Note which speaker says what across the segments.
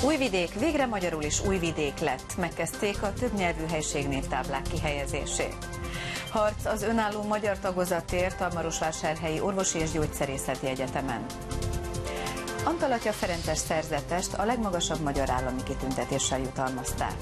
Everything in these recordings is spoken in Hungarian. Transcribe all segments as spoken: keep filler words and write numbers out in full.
Speaker 1: Újvidék végre magyarul is Újvidék lett. Megkezdték a többnyelvű helységnévtáblák kihelyezését. Harc az önálló magyar tagozatért a Marosvásárhelyi Orvosi és Gyógyszerészeti Egyetemen. Antal atya Ferences szerzetest a legmagasabb magyar állami kitüntetéssel jutalmazták.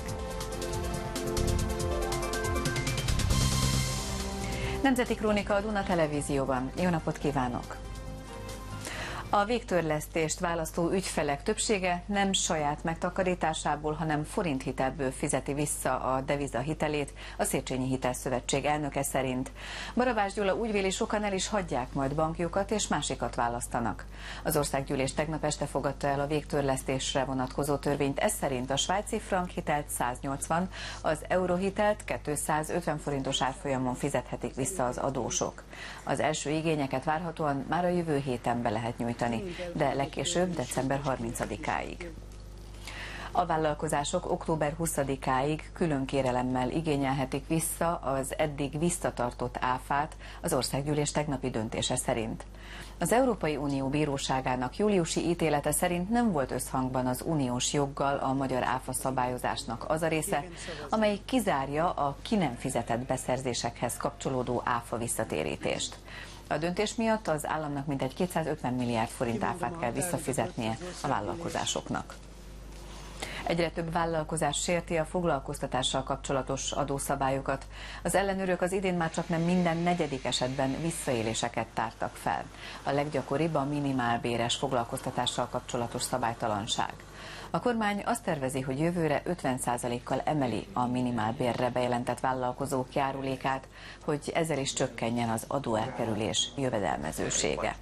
Speaker 1: Nemzeti Krónika a Duna Televízióban. Jó napot kívánok! A végtörlesztést választó ügyfelek többsége nem saját megtakarításából, hanem forinthitelből fizeti vissza a devizahitelét, a Széchenyi Hitelszövetség elnöke szerint. Barabás Gyula úgy véli, sokan el is hagyják majd bankjukat és másikat választanak. Az Országgyűlés tegnap este fogadta el a végtörlesztésre vonatkozó törvényt, ez szerint a svájci frank hitelt száznyolcvan, az euróhitelt kétszázötven forintos árfolyamon fizethetik vissza az adósok. Az első igényeket várhatóan már a jövő héten be lehet nyújtani, de legkésőbb december harmincadikáig. A vállalkozások október huszadikáig külön kérelemmel igényelhetik vissza az eddig visszatartott áfát az Országgyűlés tegnapi döntése szerint. Az Európai Unió Bíróságának júliusi ítélete szerint nem volt összhangban az uniós joggal a magyar áfa szabályozásnak az a része, amely kizárja a ki nem fizetett beszerzésekhez kapcsolódó áfa visszatérítést. A döntés miatt az államnak mintegy kétszázötven milliárd forint áfát kell visszafizetnie a vállalkozásoknak. Egyre több vállalkozás sérti a foglalkoztatással kapcsolatos adószabályokat. Az ellenőrök az idén már csaknem minden negyedik esetben visszaéléseket tártak fel. A leggyakoribb a minimálbéres foglalkoztatással kapcsolatos szabálytalanság. A kormány azt tervezi, hogy jövőre ötven százalékkal emeli a minimálbérre bejelentett vállalkozók járulékát, hogy ezzel is csökkenjen az adóelkerülés jövedelmezősége.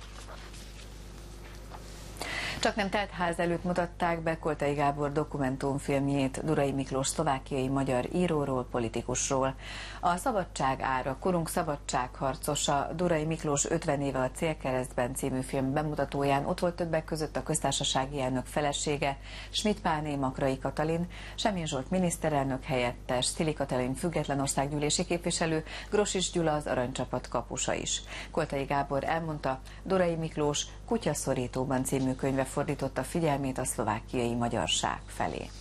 Speaker 1: Csak nem telt ház előtt mutatták be Koltai Gábor dokumentumfilmjét Durai Miklós szlovákiai magyar íróról, politikusról. A Szabadság ára, korunk szabadságharcosa Durai Miklós ötven éve a Célkeresztben című film bemutatóján ott volt többek között a köztársasági elnök felesége, Schmidt Pálné Makrai Katalin, Semjén Zsolt miniszterelnök helyettes, Szili Katalin független országgyűlési képviselő, Grosics Gyula az aranycsapat kapusa is. Koltai Gábor elmondta, Durai Miklós Kutyaszorítóban című könyve fordította figyelmét a szlovákiai magyarság felé.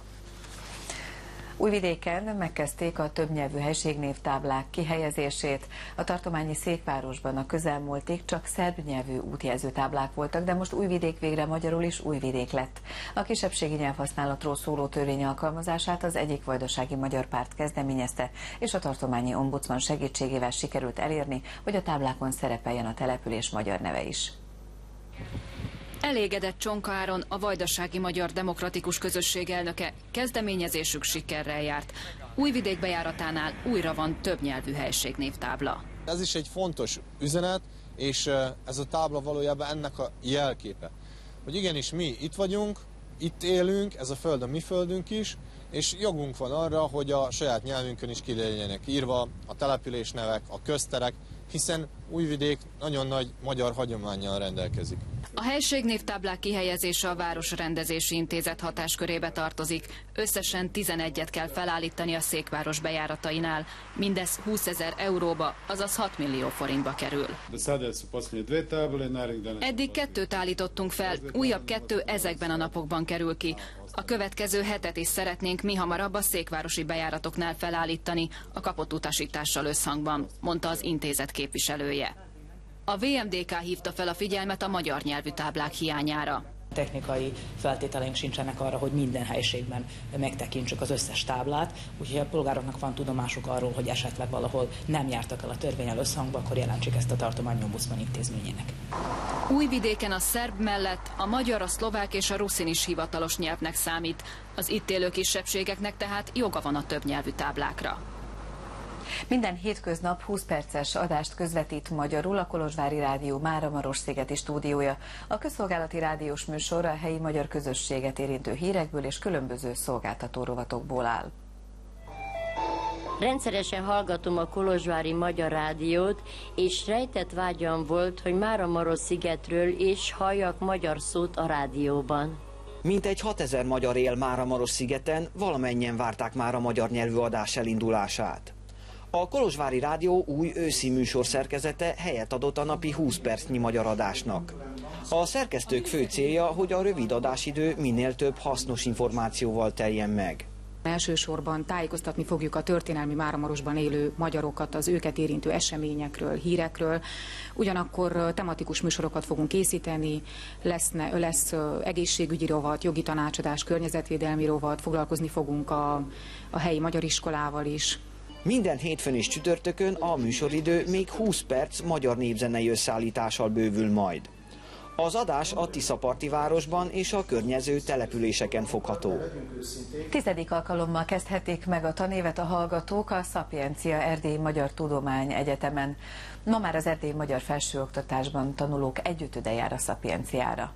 Speaker 1: Újvidéken megkezdték a többnyelvű helységnévtáblák kihelyezését. A tartományi székvárosban a közelmúltig csak szerb nyelvű útjelzőtáblák voltak, de most Újvidék végre magyarul is Újvidék lett. A kisebbségi nyelvhasználatról szóló törvény alkalmazását az egyik vajdasági magyar párt kezdeményezte, és a tartományi ombudsman segítségével sikerült elérni, hogy a táblákon szerepeljen a település magyar neve is.
Speaker 2: Elégedett Csonka Áron, a Vajdasági Magyar Demokratikus Közösség elnöke, kezdeményezésük sikerrel járt. Újvidék bejáratánál újra van többnyelvű helységnévtábla.
Speaker 3: Ez is egy fontos üzenet, és ez a tábla valójában ennek a jelképe. Hogy igenis mi itt vagyunk, itt élünk, ez a föld a mi földünk is, és jogunk van arra, hogy a saját nyelvünkön is ki legyenek írva a településnevek, a közterek, hiszen Újvidék nagyon nagy magyar hagyománnyal rendelkezik.
Speaker 2: A helységnévtáblák kihelyezése a Városrendezési Intézet hatáskörébe tartozik. Összesen tizenegyet kell felállítani a székváros bejáratainál. Mindez húszezer euróba, azaz hat millió forintba kerül. Eddig kettőt állítottunk fel, újabb kettő ezekben a napokban kerül ki. A következő hetet is szeretnénk mihamarabb a székvárosi bejáratoknál felállítani, a kapott utasítással összhangban, mondta az intézet képviselője. A vé em dé ká hívta fel a figyelmet a magyar nyelvű táblák hiányára.
Speaker 4: Technikai feltételeink sincsenek arra, hogy minden helységben megtekintsük az összes táblát, úgyhogy a polgároknak van tudomásuk arról, hogy esetleg valahol nem jártak el a törvénnyel összhangba, akkor jelentsék ezt a tartományi ombudsman intézményének.
Speaker 2: Újvidéken a szerb mellett a magyar, a szlovák és a ruszin is hivatalos nyelvnek számít. Az itt élő kisebbségeknek tehát joga van a többnyelvű táblákra.
Speaker 1: Minden hétköznap húsz perces adást közvetít magyarul a Kolozsvári Rádió Máramarosszigeti stúdiója. A közszolgálati rádiós műsor a helyi magyar közösséget érintő hírekből és különböző szolgáltató rovatokból áll.
Speaker 5: Rendszeresen hallgatom a Kolozsvári Magyar Rádiót, és rejtett vágyam volt, hogy Máramarosszigetről is halljak magyar szót a rádióban.
Speaker 6: Mintegy hatezer magyar él Máramarosszigeten, valamennyien várták már a magyar nyelvű adás elindulását. A Kolozsvári Rádió új őszi műsorszerkezete helyet adott a napi húsz percnyi magyar adásnak. A szerkesztők fő célja, hogy a rövid adásidő minél több hasznos információval teljen meg.
Speaker 7: Elsősorban tájékoztatni fogjuk a történelmi Máramarosban élő magyarokat az őket érintő eseményekről, hírekről. Ugyanakkor tematikus műsorokat fogunk készíteni, lesz, lesz egészségügyi rovat, jogi tanácsadás, környezetvédelmi rovat, foglalkozni fogunk a, a helyi magyar iskolával is.
Speaker 6: Minden hétfőn és csütörtökön a műsoridő még húsz perc magyar népzenei összeállítással bővül majd. Az adás a Tiszaparti városban és a környező településeken fogható.
Speaker 1: Tizedik alkalommal kezdhetik meg a tanévet a hallgatók a Szapiencia Erdélyi Magyar Tudomány Egyetemen. Ma már az erdélyi magyar felsőoktatásban tanulók együttüde jár a Szapienciára.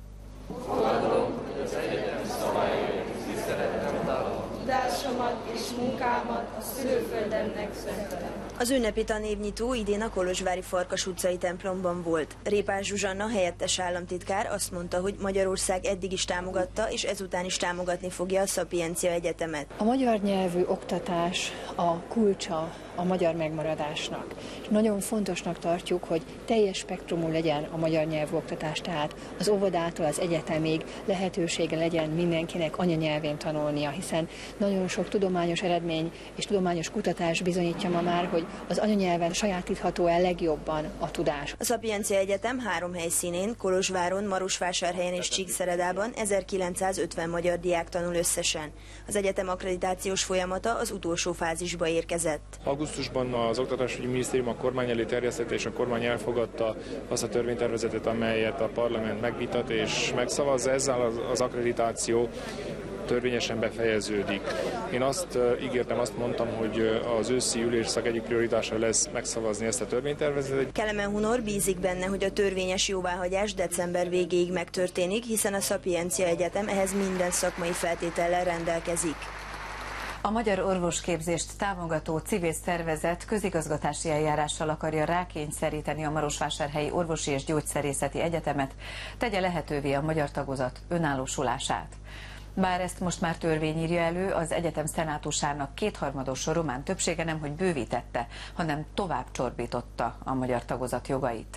Speaker 8: Fogadom, hogy az egyetem szabályait tiszteletben tartom. Tudásomat és munkámat a szülőföldemnek szentelem.
Speaker 9: Az ünnepi tanévnyitó idén a kolozsvári Farkas utcai templomban volt. Répás Zsuzsanna helyettes államtitkár azt mondta, hogy Magyarország eddig is támogatta, és ezután is támogatni fogja a Szapiencia Egyetemet.
Speaker 10: A magyar nyelvű oktatás a kulcsa a magyar megmaradásnak. És nagyon fontosnak tartjuk, hogy teljes spektrumú legyen a magyar nyelvű oktatás, tehát az óvodától az egyetemig lehetősége legyen mindenkinek anyanyelvén tanulnia, hiszen nagyon sok tudományos eredmény és tudományos kutatás bizonyítja ma már, hogy az anyanyelven sajátítható el legjobban a tudás.
Speaker 9: A Szapiencia Egyetem három helyszínén, Kolozsváron, Marosvásárhelyen és Csíkszeredában ezerkilencszázötven magyar diák tanul összesen. Az egyetem akkreditációs folyamata az utolsó fázisba érkezett.
Speaker 11: Augusztusban az Oktatásügyi Minisztérium a kormány elé terjesztette, és a kormány elfogadta azt a törvénytervezetet, amelyet a parlament megvitat és megszavazza. Ezzel az, az akkreditáció törvényesen befejeződik. Én azt ígértem, azt mondtam, hogy az őszi ülésszak egyik prioritása lesz megszavazni ezt a törvénytervezetet.
Speaker 9: Kelemen Hunor bízik benne, hogy a törvényes jóváhagyás december végéig megtörténik, hiszen a Szapiencia Egyetem ehhez minden szakmai feltétellel rendelkezik.
Speaker 1: A magyar orvosképzést támogató civil szervezet közigazgatási eljárással akarja rákényszeríteni a Marosvásárhelyi Orvosi és Gyógyszerészeti Egyetemet, tegye lehetővé a magyar tagozat önállósulását. Bár ezt most már törvény írja elő, az egyetem szenátusának kétharmados román többsége nemhogy bővítette, hanem tovább csorbította a magyar tagozat jogait.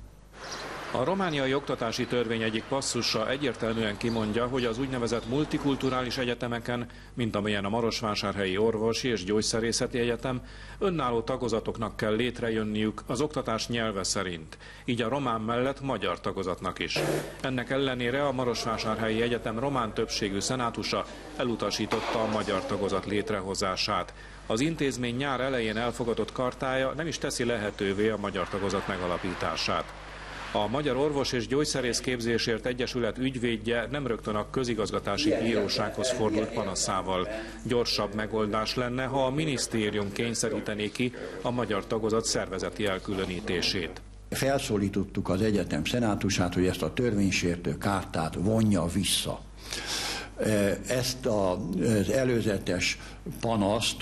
Speaker 12: A romániai oktatási törvény egyik passzusa egyértelműen kimondja, hogy az úgynevezett multikulturális egyetemeken, mint amilyen a Marosvásárhelyi Orvosi és Gyógyszerészeti Egyetem, önálló tagozatoknak kell létrejönniük az oktatás nyelve szerint, így a román mellett magyar tagozatnak is. Ennek ellenére a Marosvásárhelyi Egyetem román többségű szenátusa elutasította a magyar tagozat létrehozását. Az intézmény nyár elején elfogadott kartája nem is teszi lehetővé a magyar tagozat megalapítását. A Magyar Orvos és Gyógyszerész Képzésért Egyesület ügyvédje nem rögtön a közigazgatási bírósághoz fordult panaszával. Gyorsabb megoldás lenne, ha a minisztérium kényszerítené ki a magyar tagozat szervezeti elkülönítését.
Speaker 13: Felszólítottuk az egyetem szenátusát, hogy ezt a törvénysértő kártát vonja vissza. Ezt az előzetes panaszt,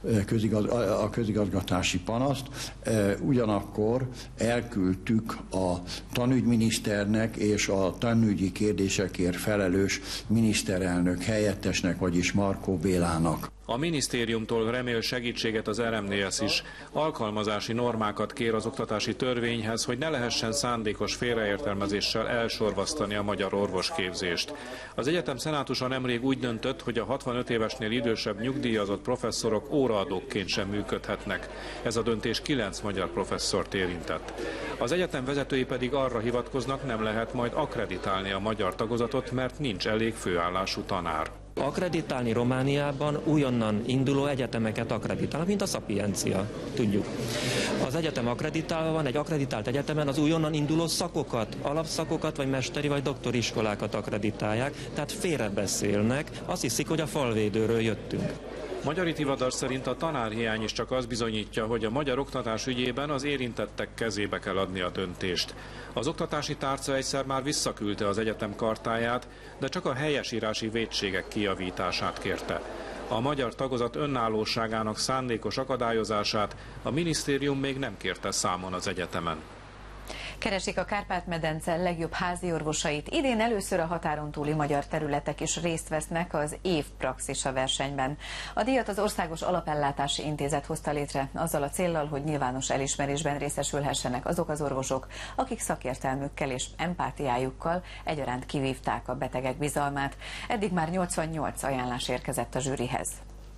Speaker 13: a közigazgatási panaszt ugyanakkor elküldtük a tanügyminiszternek és a tanügyi kérdésekért felelős miniszterelnök helyettesnek, vagyis Markó Bélának.
Speaker 12: A minisztériumtól remél segítséget az er em dé es is. Alkalmazási normákat kér az oktatási törvényhez, hogy ne lehessen szándékos félreértelmezéssel elsorvasztani a magyar orvosképzést. Az egyetem szenátusa nemrég úgy döntött, hogy a hatvanöt évesnél idősebb nyugdíjazott professzorok óraadókként sem működhetnek. Ez a döntés kilenc magyar professzort érintett. Az egyetem vezetői pedig arra hivatkoznak, nem lehet majd akkreditálni a magyar tagozatot, mert nincs elég főállású tanár.
Speaker 14: Akkreditálni Romániában újonnan induló egyetemeket akkreditál, mint a Szapiencia, tudjuk. Az egyetem akkreditálva van, egy akkreditált egyetemen az újonnan induló szakokat, alapszakokat, vagy mesteri, vagy doktoriskolákat akkreditálják, tehát félrebeszélnek, azt hiszik, hogy a falvédőről jöttünk.
Speaker 12: Magyar hivatal szerint a tanárhiány is csak az bizonyítja, hogy a magyar oktatás ügyében az érintettek kezébe kell adni a döntést. Az oktatási tárca egyszer már visszaküldte az egyetem kartáját, de csak a helyesírási vétségek kijavítását kérte. A magyar tagozat önállóságának szándékos akadályozását a minisztérium még nem kérte számon az egyetemen.
Speaker 1: Keresik a Kárpát-medence legjobb házi orvosait. Idén először a határon túli magyar területek is részt vesznek az év praxisa versenyben. A díjat az Országos Alapellátási Intézet hozta létre azzal a céllal, hogy nyilvános elismerésben részesülhessenek azok az orvosok, akik szakértelmükkel és empátiájukkal egyaránt kivívták a betegek bizalmát. Eddig már nyolcvannyolc ajánlás érkezett a zsűrihez.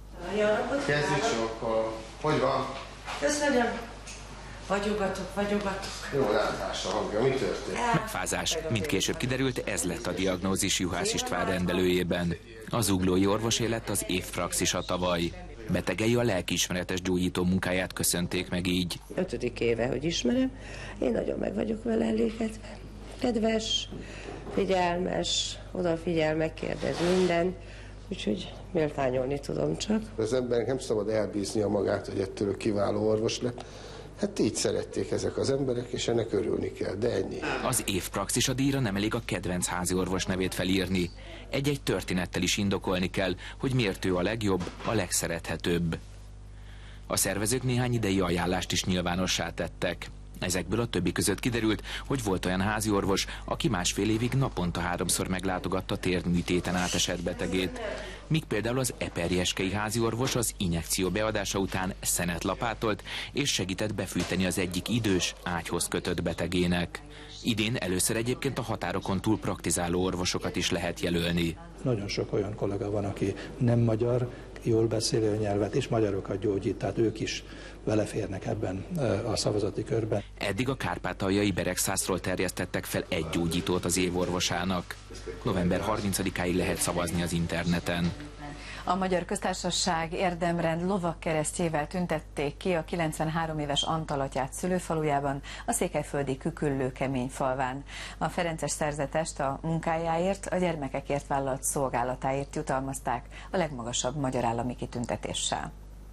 Speaker 15: Kezdjük sokkal. Hogy van?
Speaker 16: Köszönöm. Vagyogatok, vagyogatok.
Speaker 15: Jó látás a hangja. Mi történt?
Speaker 17: Megfázás. Mint később kiderült, ez lett a diagnózis Juhász István rendelőjében. Az zuglói orvosé lett az év praxisa tavaly. Betegei a lelkiismeretes gyógyító munkáját köszönték meg így.
Speaker 16: Ötödik éve, hogy ismerem. Én nagyon meg vagyok vele elégedve. Kedves, figyelmes, odafigyel, megkérdez minden. Úgyhogy méltányolni tudom csak.
Speaker 15: Az embernek nem szabad elbíznia magát, hogy ettől kiváló orvos lett. Hát így szerették ezek az emberek, és ennek örülni kell, de ennyi.
Speaker 17: Az év praxisa díjra nem elég a kedvenc házi orvos nevét felírni. Egy-egy történettel is indokolni kell, hogy miért ő a legjobb, a legszerethetőbb. A szervezők néhány idei ajánlást is nyilvánossá tettek. Ezekből a többi között kiderült, hogy volt olyan háziorvos, aki másfél évig naponta háromszor meglátogatta térdműtéten átesett betegét. Míg például az eperjeskei háziorvos az injekció beadása után szenet lapátolt, és segített befűteni az egyik idős, ágyhoz kötött betegének. Idén először egyébként a határokon túl praktizáló orvosokat is lehet jelölni.
Speaker 18: Nagyon sok olyan kollega van, aki nem magyar, jól beszélő nyelvet, és magyarokat gyógyít, tehát ők is beleférnek ebben a szavazati körben.
Speaker 17: Eddig a kárpátaljai Beregszászról terjesztettek fel egy gyógyítót az évorvosának. november harmincadikáig lehet szavazni az interneten.
Speaker 1: A Magyar Köztársaság érdemrend lovagkeresztjével tüntették ki a kilencvenhárom éves Antal atyát szülőfalujában, a székelyföldi Küküllő Keményfalván. A ferences szerzetest a munkájáért, a gyermekekért vállalt szolgálatáért jutalmazták a legmagasabb magyar állami kitüntetéssel.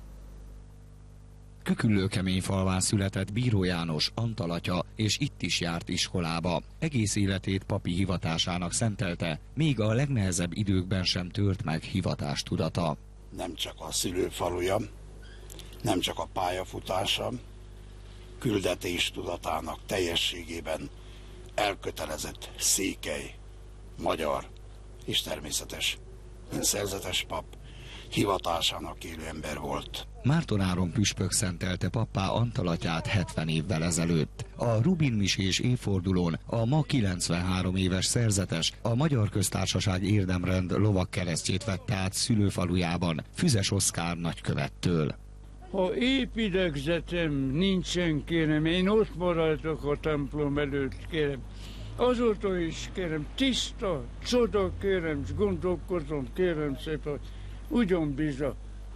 Speaker 19: Küküllő-Keményfalván született Bíró János, Antal atya, és itt is járt iskolába. Egész életét papi hivatásának szentelte, még a legnehezebb időkben sem tört meg hivatástudata.
Speaker 20: Nem csak a szülőfaluja, nem csak a pályafutása, küldetés tudatának teljességében elkötelezett székely, magyar és természetes, mint szerzetes pap, hivatásának élő ember volt.
Speaker 19: Márton Áron püspök szentelte pappá Antal atyát hetven évvel ezelőtt. A Rubin misés évfordulón a ma kilencvenhárom éves szerzetes a Magyar Köztársaság érdemrend lovagkeresztjét vette át szülőfalujában, Füzes Oszkár nagykövettől.
Speaker 21: Ha épp idegzetem nincsen, kérem, én ott maradok a templom előtt, kérem. Azóta is, kérem, tiszta, csoda, kérem, és gondolkozom, kérem szépen, ugyan bizony.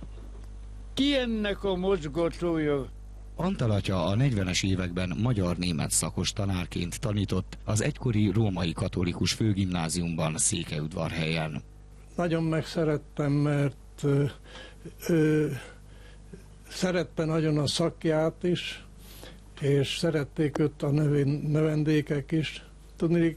Speaker 21: Ki ennek a mozgatója?
Speaker 19: Antal atya a negyvenes években magyar-német szakos tanárként tanított az egykori római katolikus főgimnáziumban Székelyudvarhelyen.
Speaker 22: Nagyon megszerettem, mert ö, ö, szerette nagyon a szakját is, és szerették őt a növendékek is. Tudnék,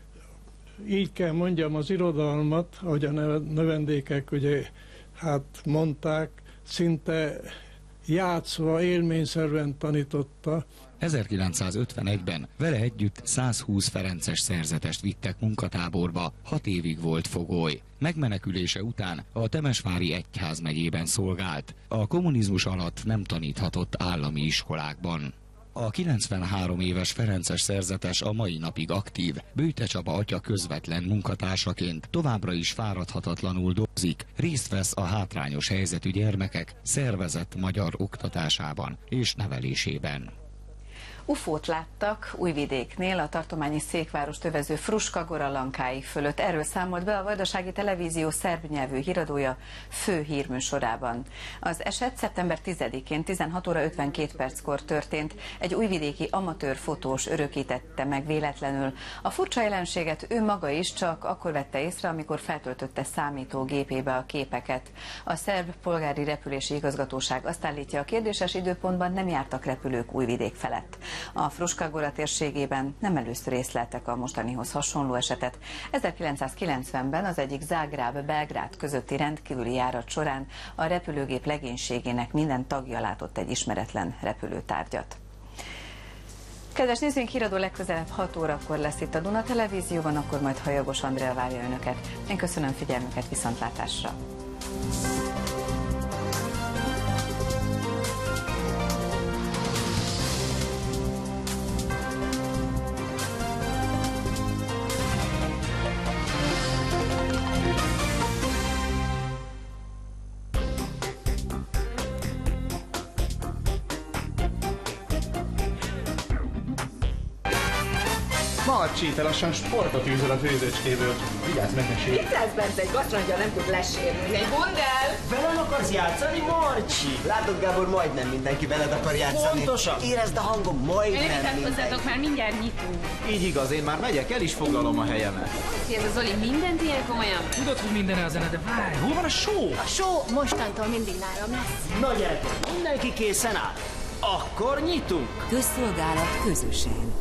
Speaker 22: így kell mondjam az irodalmat, ahogy a növendékek ugye hát mondták, szinte játszva, élményszerűen tanította.
Speaker 19: ezerkilencszázötvenegyben vele együtt százhúsz ferences szerzetest vittek munkatáborba, hat évig volt fogoly. Megmenekülése után a Temesvári egyházmegyében szolgált. A kommunizmus alatt nem taníthatott állami iskolákban. A kilencvenhárom éves ferences szerzetes a mai napig aktív, Bőte Csaba atya közvetlen munkatársaként továbbra is fáradhatatlanul dolgozik, részt vesz a hátrányos helyzetű gyermekek szervezett magyar oktatásában és nevelésében.
Speaker 1: ufót láttak Újvidéknél, a tartományi székvárost övező Fruskagora lankáig fölött. Erről számolt be a Vajdasági Televízió szerb nyelvű híradója fő hírműsorában. Az eset szeptember tizedikén tizenhat óra ötvenkét perckor történt. Egy újvidéki amatőr fotós örökítette meg véletlenül. A furcsa jelenséget ő maga is csak akkor vette észre, amikor feltöltötte számítógépébe a képeket. A szerb polgári repülési igazgatóság azt állítja, a kérdéses időpontban nem jártak repülők Újvidék felett. A Fruskagora térségében nem először észleltek a mostanihoz hasonló esetet. ezerkilencszázkilencvenben az egyik Zágráb-Belgrád közötti rendkívüli járat során a repülőgép legénységének minden tagja látott egy ismeretlen repülőtárgyat. Kedves nézőink, híradó legközelebb hat órakor lesz itt a Duna Televízióban, akkor majd Hajagos Andrea várja önöket. Én köszönöm figyelmüket, viszontlátásra!
Speaker 3: Marcsi, te lassan sportot űzöl a főzőcskéből. Vigyázz meg, ne sérj.
Speaker 4: Itt lesz Bence, egy gasztronaggyal nem tud lesérni. Egy bundel!
Speaker 23: Velem akarsz játszani, Marcsi? Látod, Gábor, majdnem mindenki veled akar játszani. Pontosan. Érezd a hangom, majdnem mindenki.
Speaker 4: Hozzátok, már mindjárt nyitunk.
Speaker 3: Így igaz, én már megyek, el is foglalom a helyemet.
Speaker 4: Ez a Zoli mindent ilyen komolyan?
Speaker 3: Tudod, hogy minden a zene, de várj, hol van a show?
Speaker 4: A show mostantól mindig nálam lesz.
Speaker 23: Na gyertek, mindenki készen áll. Akkor nyitunk.
Speaker 24: Közszolgálat közösen.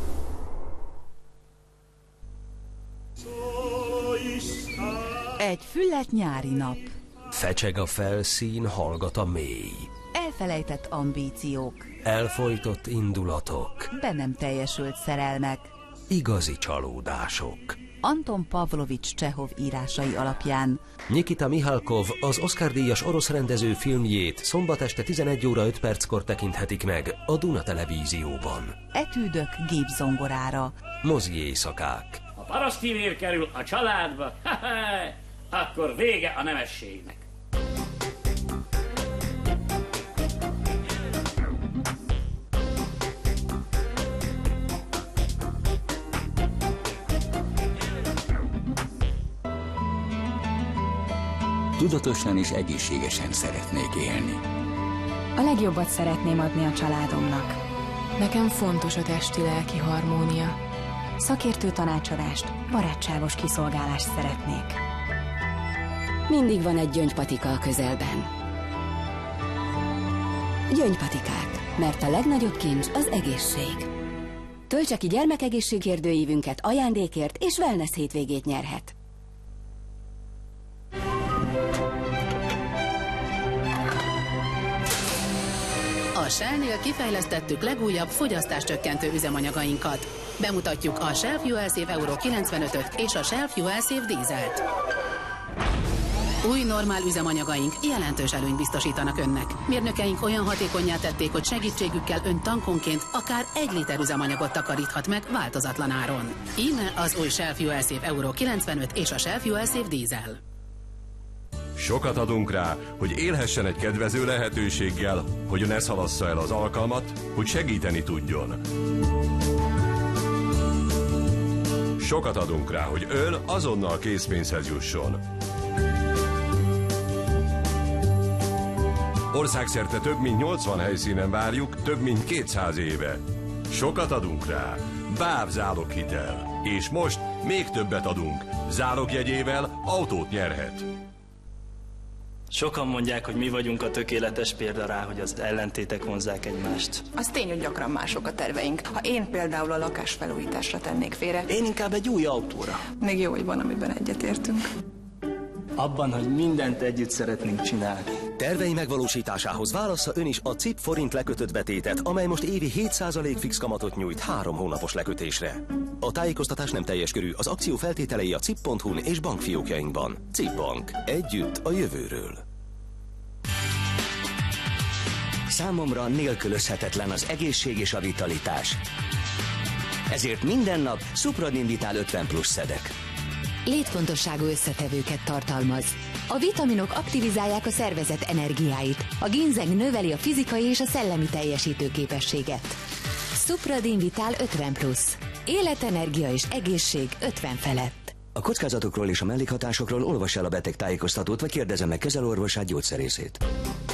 Speaker 24: Egy füllet nyári nap.
Speaker 25: Fecseg a felszín, hallgat a mély.
Speaker 24: Elfelejtett ambíciók.
Speaker 25: Elfojtott indulatok.
Speaker 24: Be nem teljesült szerelmek.
Speaker 25: Igazi csalódások.
Speaker 24: Anton Pavlovics Csehov írásai alapján.
Speaker 25: Nikita Mihalkov az Oscar-díjas orosz rendező filmjét szombat este tizenegy óra öt perckor tekinthetik meg a Duna Televízióban.
Speaker 24: Etűdök gépzongorára.
Speaker 25: Mozi éjszakák.
Speaker 26: Ha parasztfivér kerül a családba, akkor vége a nemességnek.
Speaker 19: Tudatosan és egészségesen szeretnék élni.
Speaker 27: A legjobbat szeretném adni a családomnak. Nekem fontos a testi-lelki harmónia. Szakértő tanácsadást, barátságos kiszolgálást szeretnék.
Speaker 24: Mindig van egy gyöngypatika a közelben. Gyöngypatikák, mert a legnagyobb kincs az egészség. Töltse ki gyermekegészségkérdőívünket ajándékért, és wellness hétvégét nyerhet.
Speaker 28: A Shell-nél kifejlesztettük legújabb fogyasztáscsökkentő üzemanyagainkat. Bemutatjuk a Shell Fuel Safe Euro kilencvenötöt és a Shell Fuel Safe Dieselt. Új normál üzemanyagaink jelentős előnyt biztosítanak önnek. Mérnökeink olyan hatékonnyá tették, hogy segítségükkel ön tankonként akár egy liter üzemanyagot takaríthat meg változatlan áron. Íme az új Shell Fuel Safe Euro kilencvenöt és a Shell Fuel Safe Diesel.
Speaker 29: Sokat adunk rá, hogy élhessen egy kedvező lehetőséggel, hogy ne szalassza el az alkalmat, hogy segíteni tudjon. Sokat adunk rá, hogy ön azonnal készpénzhez jusson. Országszerte több mint nyolcvan helyszínen várjuk, több mint kétszáz éve. Sokat adunk rá. BÁV záloghitel. És most még többet adunk. Zálogjegyével autót nyerhet.
Speaker 30: Sokan mondják, hogy mi vagyunk a tökéletes példa rá, hogy az ellentétek vonzzák egymást.
Speaker 31: Az tény, hogy gyakran mások a terveink. Ha én például a lakásfelújításra tennék félre,
Speaker 30: én inkább egy új autóra.
Speaker 31: Még jó, hogy van, amiben egyetértünk.
Speaker 30: Abban, hogy mindent együtt szeretnénk csinálni.
Speaker 25: Tervei megvalósításához válassza ön is a cé i pé forint lekötött betétet, amely most évi hét százalék fix kamatot nyújt három hónapos lekötésre. A tájékoztatás nem teljes körű, az akció feltételei a cé i pé pont hu-n és bankfiókjainkban. cé i pé Bank. Együtt a jövőről.
Speaker 32: Számomra nélkülözhetetlen az egészség és a vitalitás. Ezért minden nap Supradin Vital ötven plusz szedek.
Speaker 24: Létfontosságú összetevőket tartalmaz. A vitaminok aktivizálják a szervezet energiáit. A ginzeng növeli a fizikai és a szellemi teljesítőképességet. Supradin Vital ötven plusz. Életenergia és egészség ötven felett.
Speaker 32: A kockázatokról és a mellékhatásokról olvass el a betegtájékoztatót, vagy kérdezze meg kezelőorvosát, gyógyszerészét.